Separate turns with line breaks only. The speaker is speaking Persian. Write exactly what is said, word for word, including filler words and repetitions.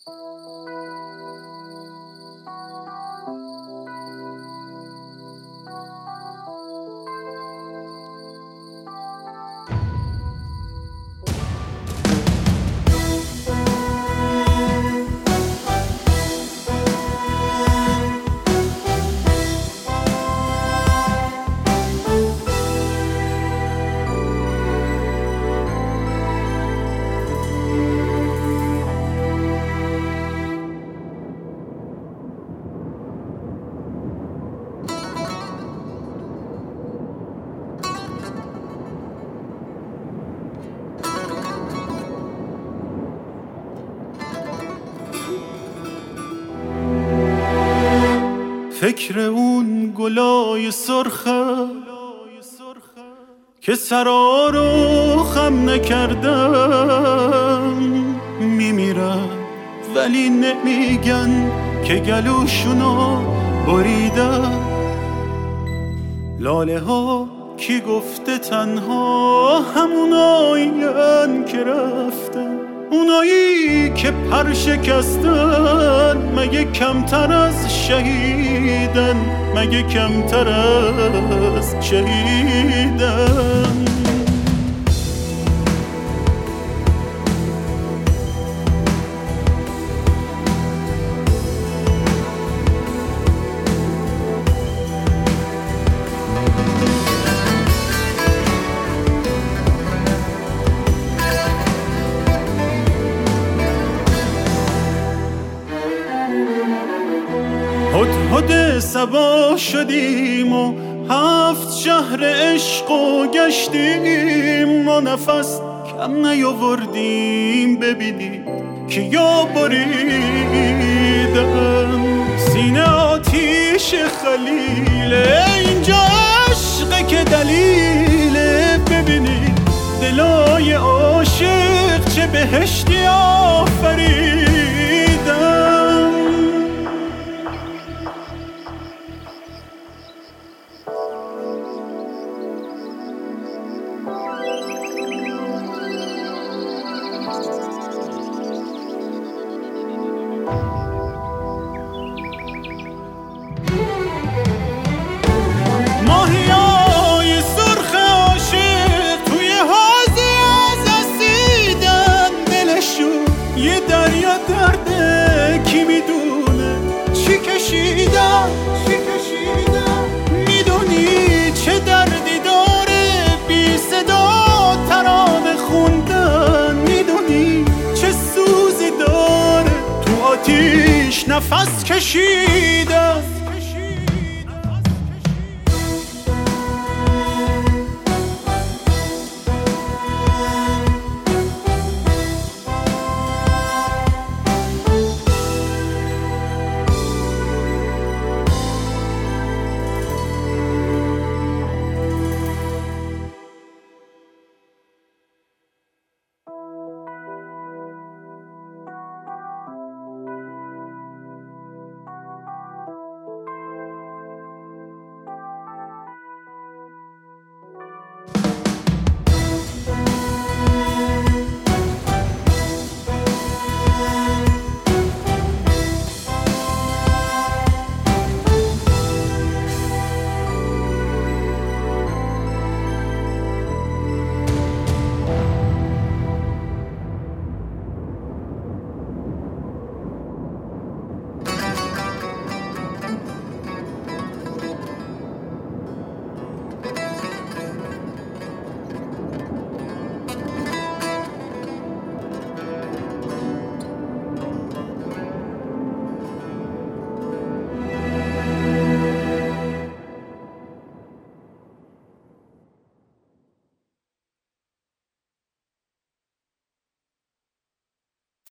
فکر اون گلای سرخه که سرا رو خم نکردم میمیرم، ولی نمیگن که گلوشونو بریدم. لاله ها کی گفته تنها همونایین که رفتن، اونایی که پر شکستن مگه کمتر از شهیدن، مگه کمتر از شهیدن. هدهد صبا شدیم و هفت شهر عشق و گشتیم، ما نفس کم نیاوردیم ببینیم که یا بریدن. سینه آتیش خلیله، اینجا عشقه که دلیله، ببینید دلای عاشق چه بهشتی آفریدن. ماهیای سرخ عاشق توی حوضی از اسیدن، دلشون یه دریا درده، کی میدونه چی کشیدن، چی کشیدن. میدونی چه دردی داره بی صدا ترانه خوندن، میدونی چه سوزی داره تو آتیش نفس کشیدن.